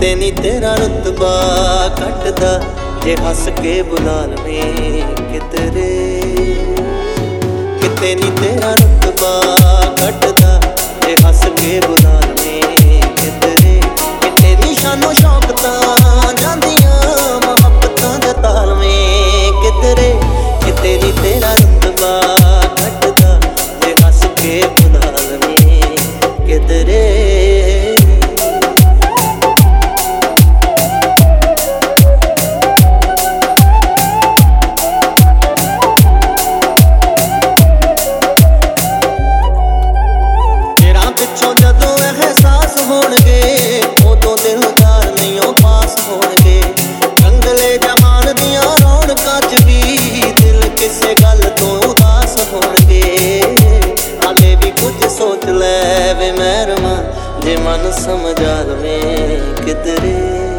ਕਿਤੇ ਨੀ ਤੇਰਾ ਰੁਤਬਾ ਘਟਦਾ ਜੇ ਹੱਸ ਕੇ ਬੁਲਾ ਲਵੇਂ ਕਿਧਰੇ। ਕਿਤੇ ਨੀ ਤੇਰਾ ਰੁਤਬਾ ਘਟਦਾ ਜੇ ਹੱਸ ਕੇ ਬੁਲਾ ਲਵੇਂ ਕਿਧਰੇ। ਕਿਤੇ ਨੀ ਸ਼ਾਨੋ ਸ਼ੌਕਤਾਂ ਜਾਂਦੀਆਂ ਮੁਹੱਬਤਾਂ ਜਤਾ ਲਵੇਂ ਕਿਧਰੇ। ਕਿਤੇ ਨੀ ਤੇਰਾ ਰੁਤਬਾ ਘਟਦਾ ਜੇ ਹੱਸ ਕੇ ਬੁਲਾ ਲਵੇਂ ਕਿਧਰੇ। ਹੋਣਗੇ ਉਦੋਂ ਦਿਲਦਾਰ ਨਹੀਂ ਉਹ ਪਾਸ ਹੋਣਗੇ। ਰੰਗਲੇ ਜਹਾਨ ਦੀਆਂ ਰੌਣਕਾਂ ਚ ਵੀ ਦਿਲ ਕਿਸੇ ਗੱਲ ਤੋਂ ਉਦਾਸ ਹੋਣਗੇ। ਹਾਲੇ ਵੀ ਕੁਝ ਸੋਚ ਲੈ ਵੇ ਮਹਿਰਮਾ ਜੇ ਮਨ ਸਮਝਾ ਲਵੇਂ ਕਿਧਰੇ।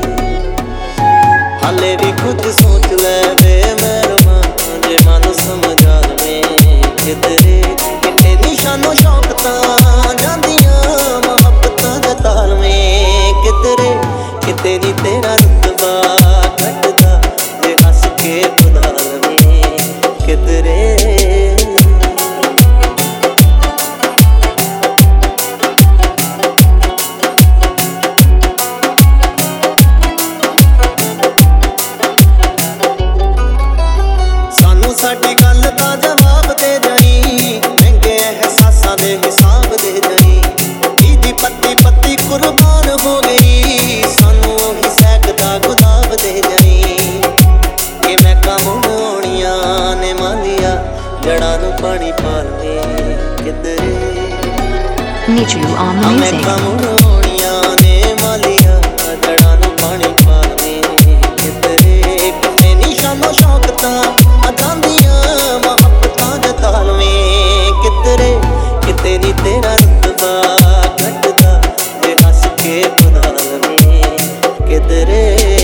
ਹਾਲੇ ਵੀ ਕੁਝ ਸੋਚ ਲੈ ਵੇ ਮਹਿਰਮਾ ਜੇ ਮਨ ਸਮਝਾ ਲਵੇਂ ਕਿਧਰੇ। ਕਿਤੇ ਨੀ ਸ਼ਾਨੋ ਸ਼ੌਕਤਾਂ ਜਾਂਦੀਆਂ ਜਤਾ ਲਵੇਂ ਕਿਧਰੇ। ਕਿਤੇ ਨੀ ਤੇਰਾ ਰੁਤਬਾ ਘਟਦਾ ਜੇ ਹੱਸ ਕੇ ਬੁਲਾ ਲਵੇਂ ਕਿਧਰੇ। ਸਾਨੂੰ ਸਾਡੀ ਗੱਲ ਦਾ ਜਵਾਬ ਦੇ ਜਾਈ, ਮਹਿੰਗੇ ਅਹਿਸਾਸਾਂ ਦੇ ਹਿਸਾਬ ਦੇ ਜਾਈ। ਇਹਦੀ ਪੱਤੀ ਪੱਤੀ ਕੁਰਬਾਨ ਹੋ ਗਈ, ਸਾਨੂੰ ਉਹੀ ਸਹਿਕਦਾ ਗੁਲਾਬ ਦੇ ਜਾਈ। ਕਿ ਮੈਂ ਕਾਮੋਣੀਆਂ ਨੇ ਮਾਲੀਆ ਜੜਾਂ ਨੂੰ ਪਾਣੀ ਪਾ ਲਵੇਂ ਕਿਧਰੇ। ਮੈਂ ਕਾਮੋਣੀਆਂ ਨੇ ਮਾਲੀਆ ਜੜਾਂ ਨੂੰ ਪਾਣੀ ਪਾ ਲਵੇਂ ਕਿਧਰੇ। ਕਿਤੇ ਨੀ ਸ਼ਾਨੋ ਸ਼ੌਕਤਾਂ ਜਾਂਦੀਆਂ ਮੁਹੱਬਤਾਂ ਜਤਾ ਲਵੇਂ ਕਿਧਰੇ। ਕਿਤੇ ਨੀ ਤੇਰਾ ਰੁਤਬਾ ਘਟਦਾ ਜੇ ਹੱਸ ਕੇ ਬੁਲਾ ਲਵੇਂ ਕਿਧਰੇ।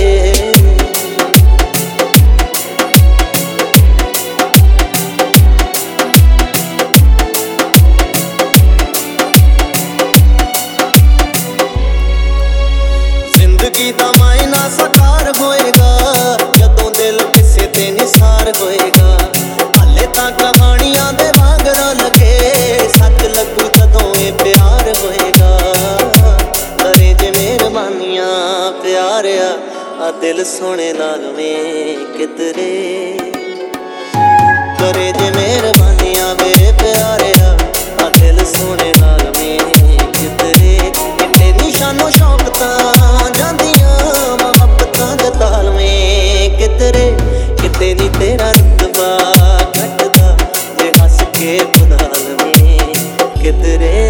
ਜ਼ਿੰਦਗੀ ਦਾ ਮਾਇਨਾ ਸਾਕਾਰ ਹੋਏਗਾ ਜਦੋਂ ਦਿਲ ਕਿਸੇ ਤੇ ਨਿਸਾਰ ਹੋਏਗਾ। ਹਾਲੇ ਤਾਂ ਕਹਾਣੀਆਂ ਦੇ ਵਾਂਗਰਾਂ ਲੱਗੇ, ਸੱਚ ਲੱਗੂ ਜਦੋਂ ਇਹ ਪਿਆਰ ਹੋਏਗਾ। ਕਰੇ ਜੇ ਮਿਹਰਬਾਨੀਆਂ ਪਿਆਰਿਆ ਆ ਦਿਲ ਸੋਹਣੇ ਲਾ ਲਵੇਂ ਕਿਧਰੇ। ਕਰੇ ਜੇ ਮਿਹਰਬਾਨੀਆਂ ਵੇ ਪਿਆਰਿਆ ਆ ਦਿਲ ਸੋਹਣੇ ਲਾ ਲਵੇਂ ਕਿਧਰੇ। ਕਿਤੇ ਨੀ ਸ਼ਾਨੋ ਸ਼ੌਕਤਾਂ ਜਾਂਦੀਆਂ ਮੁਹੱਬਤਾਂ ਜਤਾ ਲਵੇਂ ਕਿਧਰੇ। ਕਿਤੇ ਨੀ ਤੇਰਾ ਰੁਤਬਾ ਘਟਦਾ ਜੇ ਹੱਸ ਕੇ ਬੁਲਾ ਲਵੇਂ ਕਿਧਰੇ।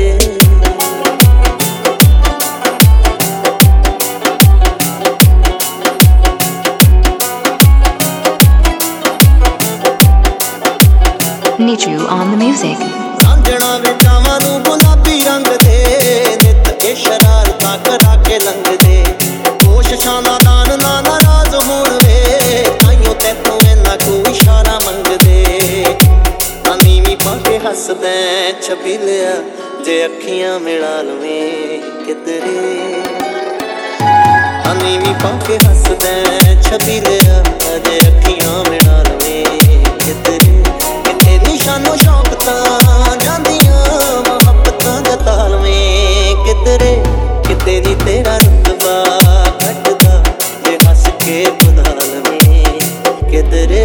ਰਾਂਝਣਾ ਵਿਚਾਵਾਂ ਨੂੰ ਗੁਲਾਬੀ ਰੰਗ ਦੇ, ਨਿੱਤ ਇਹ ਸ਼ਰਾਰਤਾਂ ਕਰਾ ਕੇ ਲੰਘਦੇ। ਕੋਸ਼ਿਸ਼ਾਂ ਦਾ ਦਾਨ ਨਾ ਨਾਰਾਜ਼ ਹੋਣ ਵੇ, ਤਾਈਓ ਤੈਥੋਂ ਇੰਨਾ ਕੁ ਇਸ਼ਾਰਾ ਮੰਗਦੇ। ਨੀਵੀਂ ਪਾ ਕੇ ਹੱਸਦੈਂ ਛਬੀਲਿਆ ਜੇ ਅੱਖੀਆਂ ਮਿਲਾ ਲਵੇਂ ਕਿਧਰੇ। ਨੀਵੀਂ ਪਾ ਕੇ ਹੱਸਦੈਂ ਛਬੀਲਿਆ ਜੇ ਅੱਖੀਆਂ ਮਿਲਾ ਲਵੇਂ ਕਿਧਰੇ। ਕਿਤੇ ਨੀ ਸ਼ਾਨੋ ਸ਼ੌਕਤਾਂ ਜਾਂਦੀਆਂ ਮੁਹੱਬਤਾਂ ਜਤਾ ਲਵੇਂ ਕਿਧਰੇ। ਕਿਤੇ ਨੀ ਤੇਰਾ ਰੁਤਬਾ ਘਟਦਾ ਜੇ ਹੱਸ ਕੇ ਬੁਲਾ ਲਵੇਂ ਕਿਧਰੇ।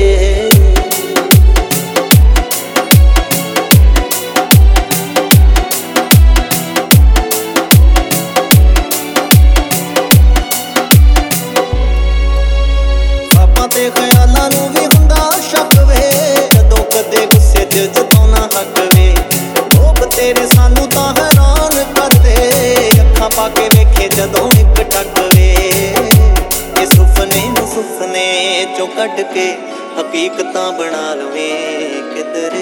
ਤੇ ਖਿਆਲਾਂ ਨੂੰ ਵੀ ਹੁੰਦਾ ਸ਼ੱਕ ਵੇ, ਜਦੋਂ ਕਦੇ ਗੁੱਸੇ ਚ ਜਤਾਉਣਾ ਹੱਕ ਵੇ। ਲੋਕ ਤੇਰੇ ਸਾਨੂੰ ਤਾਂ ਹੈਰਾਨ ਕਰਦੇ, ਅੱਖਾਂ ਪਾ ਕੇ ਵੇਖੇ ਜਦੋਂ ਇੱਕ ਟੱਕ ਵੇ। ਇਹ ਸੁਪਨੇ ਨੂੰ ਸੁਪਨੇ ਚੋਂ ਕੱਢ ਕੇ ਹਕੀਕਤਾਂ ਬਣਾ ਲਵੇਂ ਕਿਧਰੇ।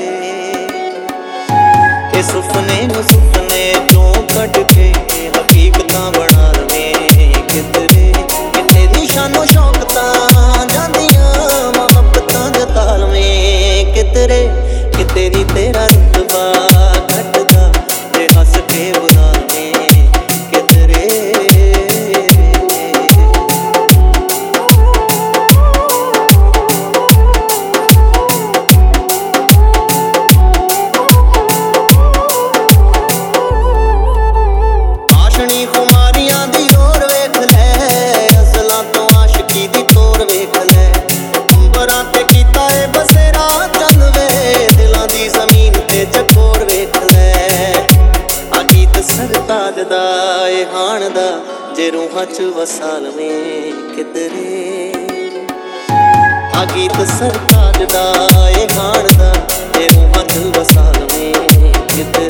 ਇਹ ਸੁਪਨੇ ਨੂੰ ਸੁਪਨੇ ਚੋਂ ਕੱਢ ਕੇ ਹਕੀਕਤਾਂ ਬਣਾ ਲਵੇਂ ਕਿਧਰੇ। ਕਿਤੇ ਨੀ ਸ਼ਾਨੋ ਸ਼ੌਕਤਾਂ ਜਾਂਦੀਆਂ ਮੁਹੱਬਤਾਂ ਜਤਾ ਲਵੇਂ ਕਿਧਰੇ। ਕਿਤੇ ਨੀ ਤੇਰਾ ਰੁਤਬਾ ਘਟਦਾ ਜੇ ਹੱਸ ਕੇ ਬੁਲਾ ਲਵੇਂ ਕਿਧਰੇ। ਸਰਤਾਜ ਦਾ ਏ ਹਾਣ ਦਾ ਜੇ ਰੂਹਾਂ ਚ ਵਸਾ ਲਵੇਂ ਕਿਧਰੇ। ਆ ਗੀਤ ਸਰਤਾਜ ਦਾ ਏ ਹਾਣ ਦਾ ਜੇ ਰੂਹਾਂ ਚ ਵਸਾ ਲਵੇਂ ਕਿਧਰੇ।